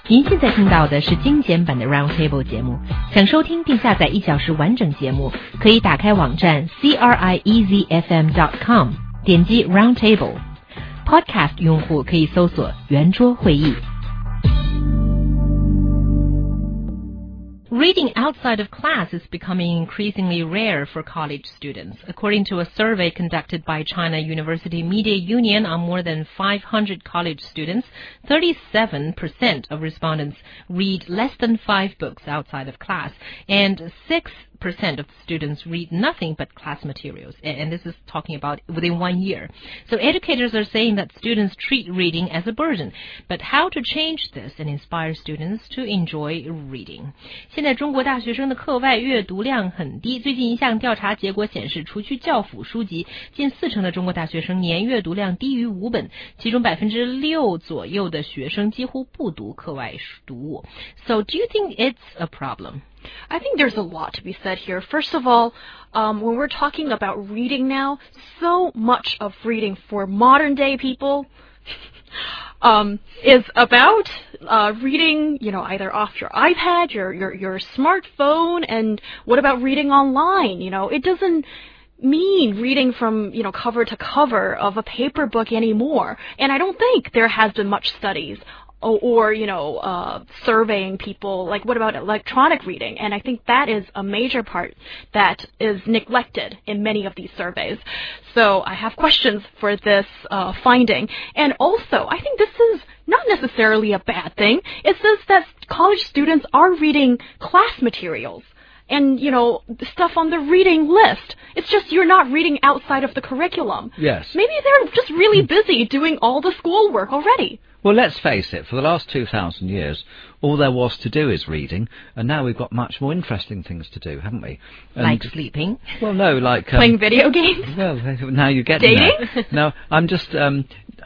您现在听到的是精简版的 Roundtable 节目。想收听并下载1小时完整节目，可以打开网站 CRIEZFM.com， 点击 Roundtable。Podcast 用户可以搜索圆桌会议。Reading outside of class is becoming increasingly rare for college students. According to a survey conducted by China University Media Union on more than 500 college students, 37% of respondents read less than 5 books outside of class, and 6% of students read nothing but class materials. And this is talking about within 1 year. So educators are saying that students treat reading as a burden. But how to change this and inspire students to enjoy reading? 现在中国大学生的课外阅读量很低。最近一项调查结果显示，除去教辅书籍，近40%的中国大学生年阅读量低于5本，其中6%左右的学生几乎不读课外读物。So do you think it's a problem? I think there's a lot to be said here. First of all, when we're talking about reading now, so much of reading for modern day people is about reading, either off your iPad, your smartphone, and what about reading online? It doesn't mean reading from, cover to cover of a paper book anymore. And I don't think there has been much studies or surveying people, like what about electronic reading? And I think that is a major part that is neglected in many of these surveys. So I have questions for this finding. And also, I think this is not necessarily a bad thing. It says that college students are reading class materials and, stuff on the reading list. It's just you're not reading outside of the curriculum. Yes. Maybe they're just really busy doing all the schoolwork already. Well, let's face it, for the last 2,000 years, all there was to do is reading, and now we've got much more interesting things to do, haven't we? And, like sleeping? Well, no, like... playing video games? Well, now you get dating? No, I'm just... to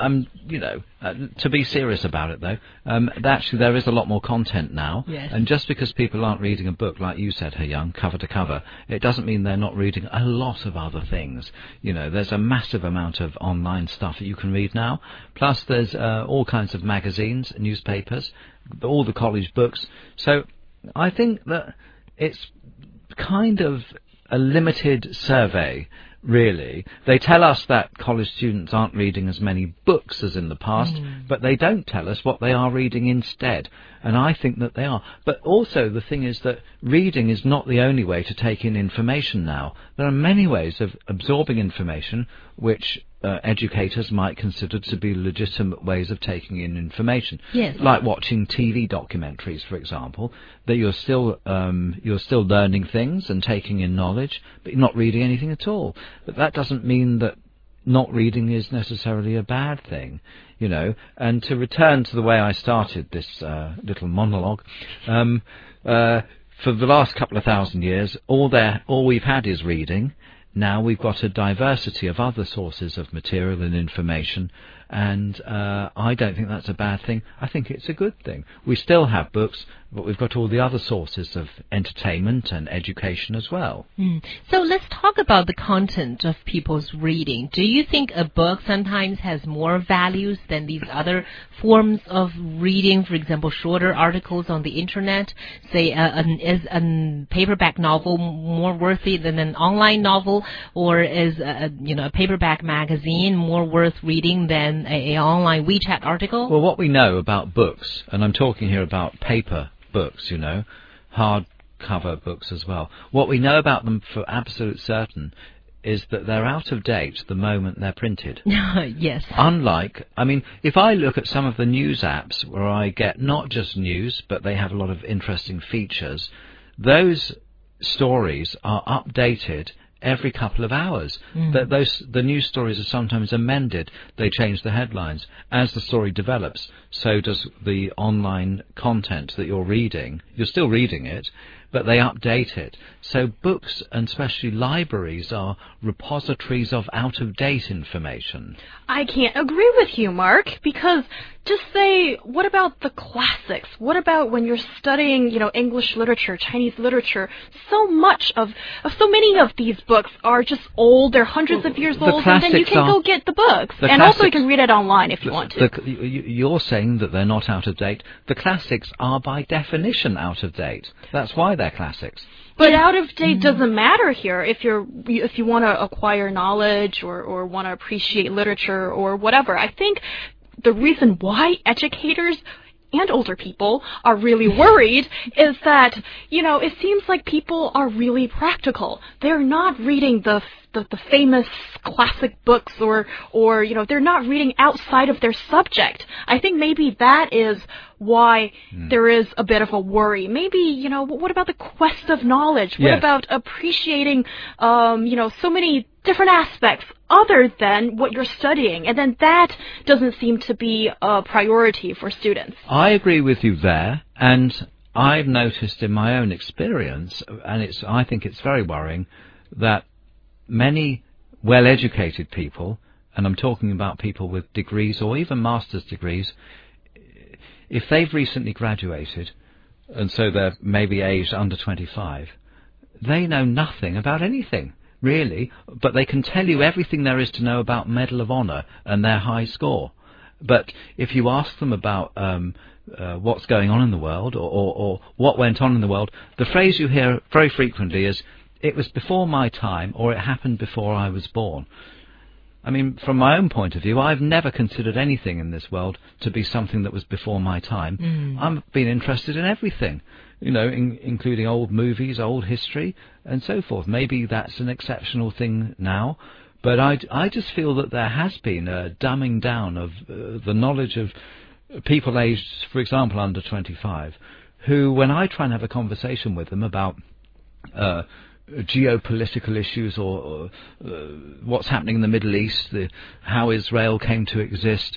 be serious about it, though, actually there is a lot more content now. Yes. And just because people aren't reading a book, like you said, He-Young, cover to cover, it doesn't mean they're not reading a lot of other things. There's a massive amount of online stuff that you can read now. Plus, there's all kinds of magazines, newspapers, all the college books. So I think that it's kind of a limited survey, really. They tell us that college students aren't reading as many books as in the past, but they don't tell us what they are reading instead. And I think that they are. But also the thing is that reading is not the only way to take in information now. There are many ways of absorbing information which educators might consider to be legitimate ways of taking in information. Yes. Like watching TV documentaries, for example, that you're still learning things and taking in knowledge, but you're not reading anything at all. But that doesn't mean that not reading is necessarily a bad thing, And to return to the way I started this little monologue, for the last couple of thousand years, all we've had is reading. Now we've got a diversity of other sources of material and information, and I don't think that's a bad thing. I think it's a good thing. We still have books, but we've got all the other sources of entertainment and education as well. So let's talk about the content of people's reading. Do you think a book sometimes has more values than these other forms of reading? For example, shorter articles on the internet. Say, is a paperback novel more worthy than an online novel, or is a paperback magazine more worth reading than an online WeChat article? Well, what we know about books, and I'm talking here about paper books, hardcover books as well. What we know about them for absolute certain is that they're out of date the moment they're printed. Yes. Unlike, if I look at some of the news apps where I get not just news, but they have a lot of interesting features, those stories are updated every couple of hours. The news stories are sometimes amended. They change the headlines. As the story develops, so does the online content that you're reading. You're still reading it, but they update it. So books, and especially libraries, are repositories of out-of-date information. I can't agree with you, Mark, because just say, what about the classics? What about when you're studying, English literature, Chinese literature? So many of these books are just old. They're hundreds of years old, and then you can go get the books. And also you can read it online if you want to. You're saying that they're not out of date. The classics are by definition out of date. That's why they're classics. But out of date doesn't matter here if you want to acquire knowledge or want to appreciate literature or whatever. I think the reason why educators and older people are really worried is that, it seems like people are really practical. They're not reading the famous classic books or they're not reading outside of their subject. I think maybe that is why there is a bit of a worry. Maybe, what about the quest of knowledge? What about appreciating, so many different aspects other than what you're studying? And then that doesn't seem to be a priority for students. I agree with you there, and I've noticed in my own experience, and I think it's very worrying, that many well-educated people, and I'm talking about people with degrees or even master's degrees, if they've recently graduated, and so they're maybe aged under 25, they know nothing about anything, really, but they can tell you everything there is to know about Medal of Honor and their high score. But if you ask them about what's going on in the world or what went on in the world, the phrase you hear very frequently is, it was before my time, or it happened before I was born. I mean, from my own point of view, I've never considered anything in this world to be something that was before my time. I've been interested in everything, including old movies, old history, and so forth. Maybe that's an exceptional thing now, but I just feel that there has been a dumbing down of the knowledge of people aged, for example, under 25, who, when I try and have a conversation with them about geopolitical issues or what's happening in the Middle East, how Israel came to exist,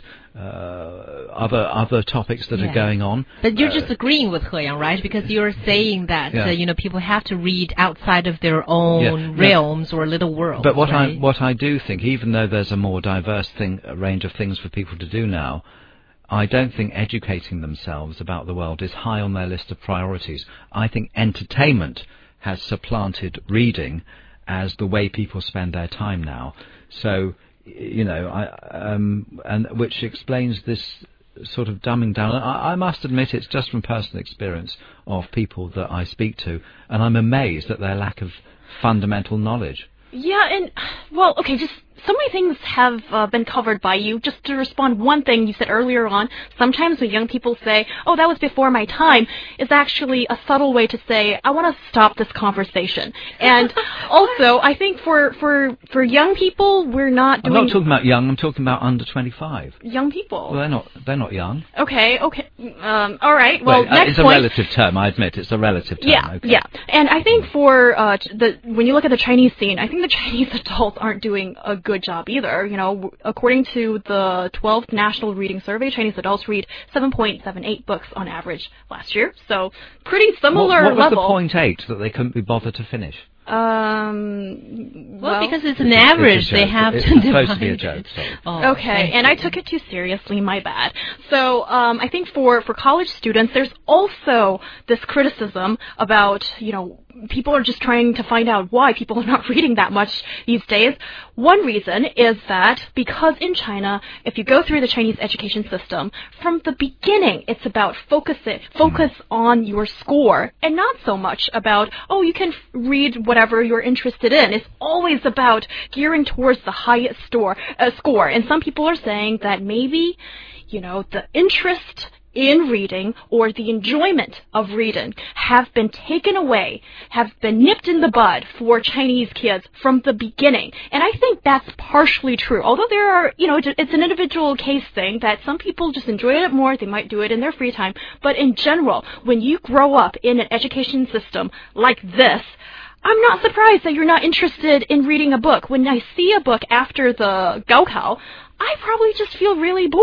other topics that are going on. But you're just agreeing with He Yang, right? Because you're saying that people have to read outside of their own realms or little worlds. But what I do think, even though there's a more diverse range of things for people to do now, I don't think educating themselves about the world is high on their list of priorities. I think entertainment has supplanted reading as the way people spend their time now. So, and which explains this sort of dumbing down. I must admit, it's just from personal experience of people that I speak to, and I'm amazed at their lack of fundamental knowledge. Yeah, and, well, okay, just so many things have been covered by you. Just to respond one thing you said earlier on, sometimes when young people say, oh, that was before my time, is actually a subtle way to say, I want to stop this conversation. And also, I think for young people, we're not doing... I'm not talking about young, I'm talking about under 25. Young people? Well, they're not young. Okay. All right. Well, next it's a relative term, I admit. It's a relative term. Yeah, okay. yeah. And I think when you look at the Chinese scene, I think the Chinese adults aren't doing a good job either. According to the 12th National Reading Survey, Chinese adults read 7.78 books on average last year. So pretty similar level. What was the 0.8 that they couldn't be bothered to finish? Well, because it's an average, they have to divide it. It's supposed to be a joke. Okay, and I took it too seriously, my bad. So I think for college students, there's also this criticism about, people are just trying to find out why people are not reading that much these days. One reason is that because in China, if you go through the Chinese education system, from the beginning, it's about focus on your score and not so much about, you can read whatever you're interested in. It's always about gearing towards the highest score. And some people are saying that maybe, the interest in reading or the enjoyment of reading have been taken away, have been nipped in the bud for Chinese kids from the beginning. And I think that's partially true. Although there are, it's an individual case thing that some people just enjoy it more, they might do it in their free time. But in general, when you grow up in an education system like this, I'm not surprised that you're not interested in reading a book. When I see a book after the Gaokao, I probably just feel really bored.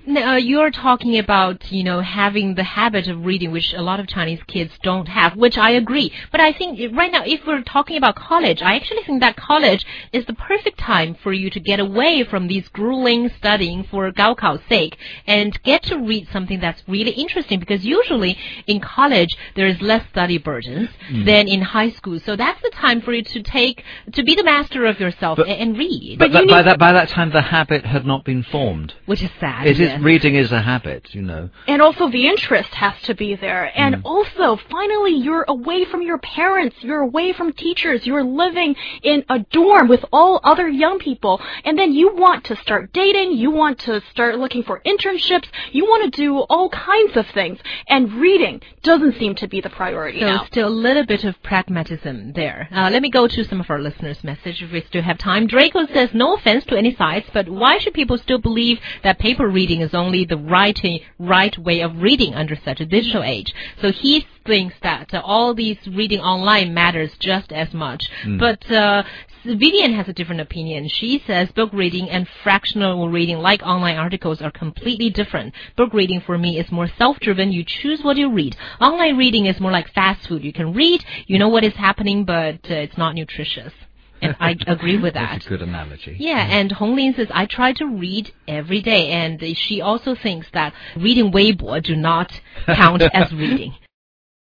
You're talking about, having the habit of reading, which a lot of Chinese kids don't have, which I agree. But I think right now, if we're talking about college, I actually think that college is the perfect time for you to get away from these grueling studying for Gaokao's sake and get to read something that's really interesting, because usually in college there is less study burdens than in high school. So that's the time for you to be the master of yourself and read. But by that time the habit had not been formed. Which is sad. Reading is a habit, And also the interest has to be there. And also, finally, you're away from your parents. You're away from teachers. You're living in a dorm with all other young people. And then you want to start dating. You want to start looking for internships. You want to do all kinds of things. And reading doesn't seem to be the priority now. So still a little bit of pragmatism there. Let me go to some of our listeners' message if we still have time. Draco says, no offense to any sides, but why should people still believe that paper reading is only the right way of reading under such a digital age? So he thinks that all these reading online matters just as much. But Vivian has a different opinion. She says book reading and fractional reading, like online articles, are completely different. Book reading for me is more self-driven. You choose what you read. Online reading is more like fast food. You can read, you know what is happening, but it's not nutritious. And I agree with that. That's a good analogy. Yeah, and Hong Lin says, I try to read every day. And she also thinks that reading Weibo do not count as reading.